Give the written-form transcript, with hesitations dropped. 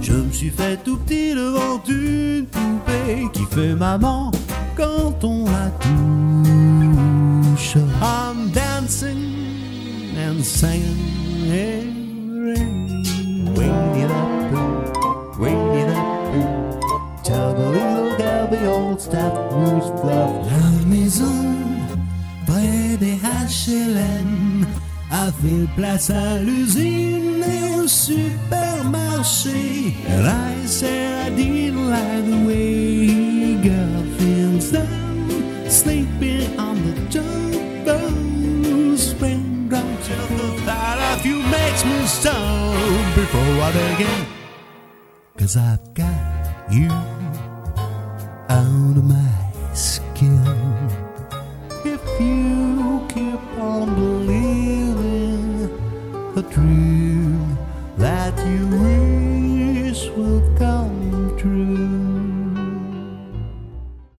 Je me suis fait tout petit devant une poupée qui fait maman quand on la touche. I'm dancing and singing, hey, wing it up, wing it up. Tell the little girl the old step who's bluff. La maison près des HLM a fait place à l'usine et au supermarché. And I said I didn't like the way he got things done, sleeping on the jungle spring ground. Just the thought of you makes me stop before I begin. 'Cause I've got you out of my skin. If you keep on believing the dream that you wish will come true.